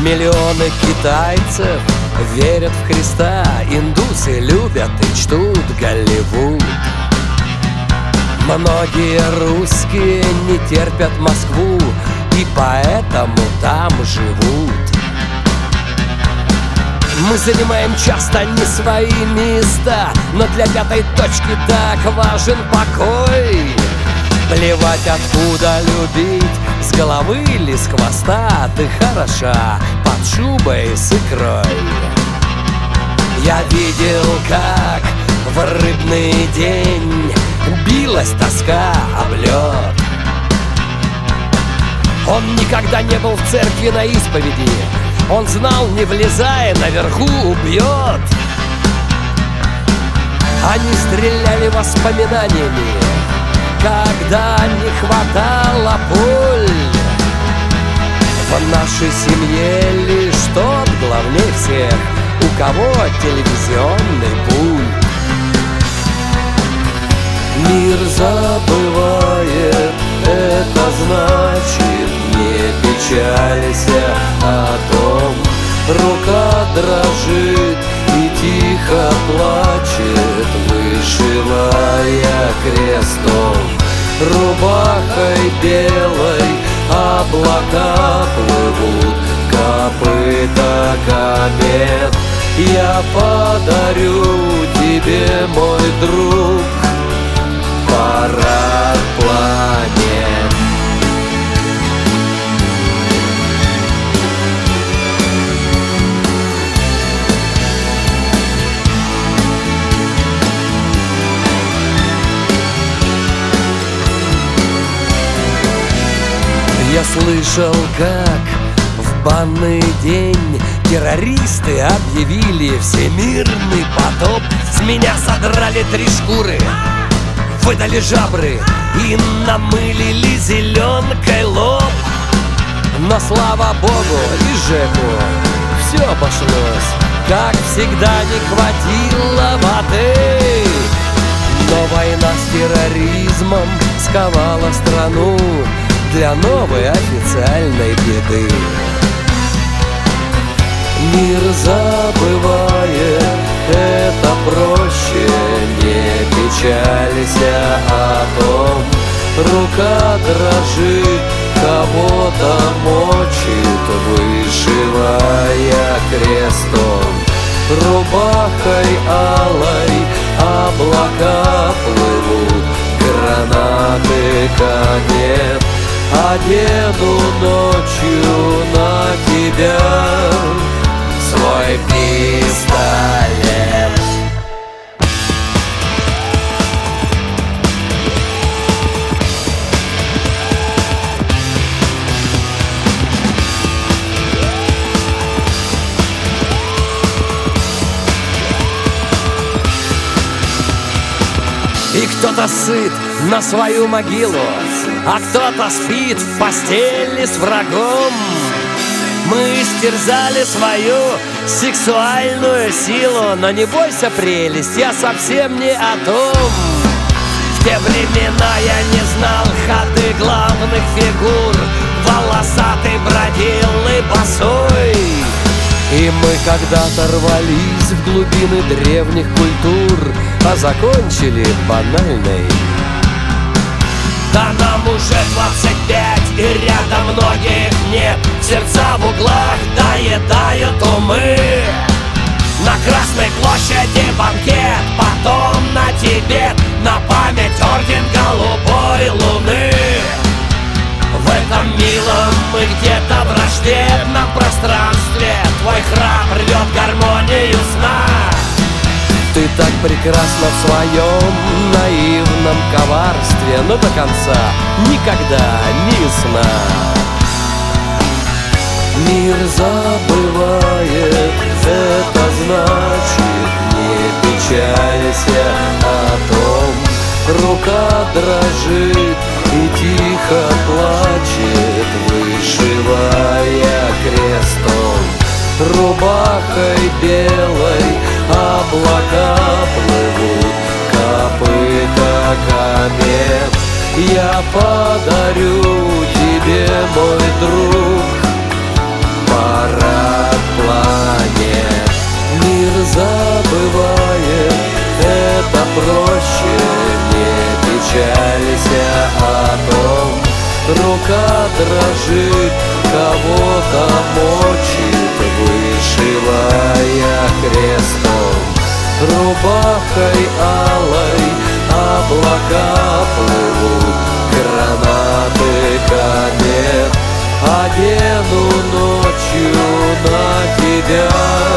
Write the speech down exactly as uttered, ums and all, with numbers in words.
Миллионы китайцев верят в Христа, индусы любят и чтут Голливуд. Многие русские не терпят Москву и поэтому там живут. Мы занимаем часто не свои места, но для пятой точки так важен покой. Плевать, откуда любить, с головы или с хвоста, ты хороша под шубой с икрой. Я видел, как в рыбный день билась тоска об лед. Он никогда не был в церкви на исповеди, он знал, не влезая, наверху убьет. Они стреляли воспоминаниями, когда не хватало пуль. В нашей семье лишь тот главнее всех, у кого телевизионный пульт. Мир забывает, это значит, не печалься о том. Рука дрожит и тихо плачет, вышивая крестом. Рубахой белой облака плывут, копыта комет. Я подарю тебе, мой друг, парад планет. Я слышал, как в банный день террористы объявили всемирный потоп. С меня содрали три шкуры, выдали жабры и намылили зеленкой лоб. Но слава богу и Жеку все обошлось, как всегда не хватило воды. Но война с терроризмом сковала страну для новой официальной беды. Мир забывает, это проще, не печалься о том. Рука дрожит, кого-то мочит, вышивая крестом. Рубахой алой облака плывут, гранаты комет. Одену ночью на тебя свой пистолет. И кто-то сыт на свою могилу, а кто-то спит в постели с врагом. Мы истерзали свою сексуальную силу, но не бойся, прелесть, я совсем не о том. В те времена я не знал ходы главных фигур, волосатый бродил и босой. И мы когда-то рвались в глубины древних культур, а закончили банальной. Да нам уже двадцать пять, и рядом многих нет. Сердца в углах доедают умы. На Красной площади банкет, потом на Тибет, на память орден голубой луны. В этом милом мы где-то в враждебном пространстве. Твой храп рвет гармонию сна. Ты так прекрасна в своем наивном коварстве, но до конца никогда не ясна. Мир забывает, это значит, не печалься о том. Рука дрожит и тихо плачет, вышивая крестом. Рубахой белой облака плывут, копыта комет. Я подарю тебе, мой друг, парад. рука дрожит, кого-то мочит, вышивая крестом. Рубахой алой облака плывут, гранаты комет. Одену ночью на тебя